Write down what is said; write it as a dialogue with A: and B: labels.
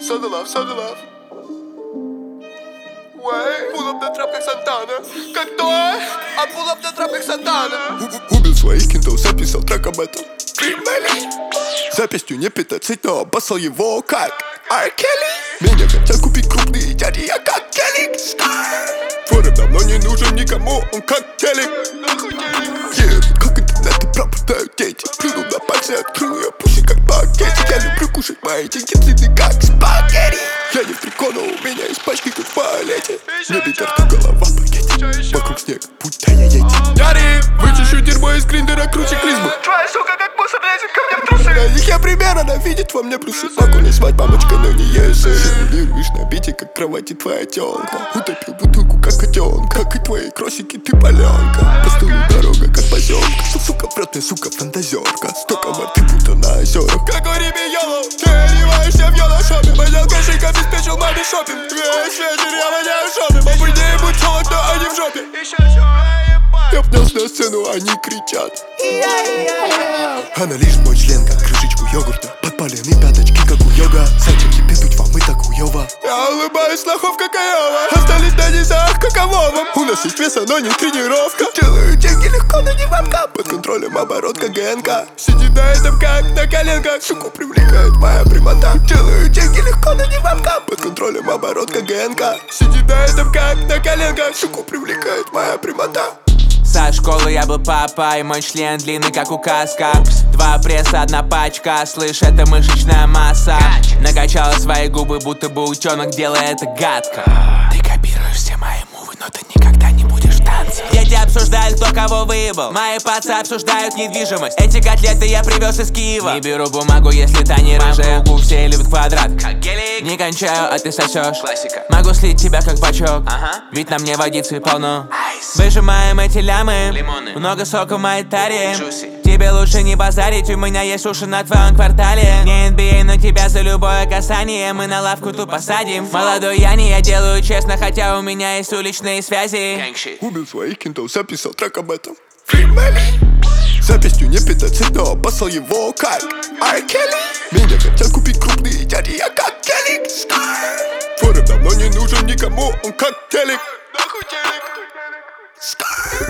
A: So the love, so the love. Pull up the trap как Сантана. Как то? А pull up the trap как Сантана. Убил своих кентов, записал трек об этом. Записью не 15, но обоссал его как R. Kelly. Меня хотят купить крупные дяди, я как Келли. Форы давно не нужен никому, он как телек. Как интернет и пропадают дети. Плюну на пальцы, открыл я пуси как пакетик. Я люблю кушать мои деньги длинные как спагетти. Я не в трико, у меня есть пачки как в туалете. Мне битер, голова в пакете. Вокруг снег, будто я ети. Яри, вычищу дерьмо из гриндера круче клизму.
B: Твоя сука как мусор лезет ко мне в трусы.
A: Для них я пример, она видит во мне плюсы. Могу не звать мамочка, но не если. Симулируешь на бите, как кровати твоя тёлка. Утопил бутылку, как котенка. Как и твои кросики, ты паленка. По столу дорога, как поземка. Сука в рот, мне, сука, фантазерка. Столько воды, будто на озерах. Как у Риби Йоло, ты одеваешься в йоло-шопе. Понял, кошик обеспечил маме шопинг. Весь вечер я воняю шопинг. Попой не будь холодно, а не в жопе. Я внес на сцену, они кричат. Она лишь мой член, как крышечку йогурта. Подпаленные пяточки, как у йога. Зачем тебе дуть вам и так хуёво? Я улыбаюсь, лохов как Айова. Остались на низах, как Авова. У нас есть веса, но не тренировка. Делаю деньги легко, но не вамка. Под контролем оборот, как ГНК. Сидит на этом, как на коленках. Суку привлекает моя прямота. Делаю деньги легко, но не вамка. Под контролем оборот, как ГНК. Сидит на этом, как на коленках. Суку привлекает моя прямота.
C: Со школы я был папой, мой член длинный, как указка. 2 пресса, 1 пачка, слышь, это мышечная масса. Накачала свои губы, будто бы утенок, делая это гадко. Ты копируешь все мои мувы, но ты никогда не будешь в танце. Дети обсуждали, кто кого выебал. Мои пацы обсуждают недвижимость. Эти котлеты я привез из Киева. Не беру бумагу, если та не рыжая. Все любят квадрат, как гелик. Не кончаю, а ты сосешь. Классика. Могу слить тебя как бачок, ведь на мне водицы полно. Выжимаем эти лямы, лимоны. Много сока в моей таре. Juicy. Тебе лучше не базарить, у меня есть уши на твоем квартале. Не NBA, но тебя за любое касание мы на лавку тут посадим. Молодой я не, я делаю честно, хотя у меня есть уличные связи.
A: Убил своих кентов, записал трек об этом. Записью не 15, но обоссал его как R. Kelly. Меня хотят купить крупные дяди, я как Келли. Форы давно не нужен никому, он как телек. Нахуй телек.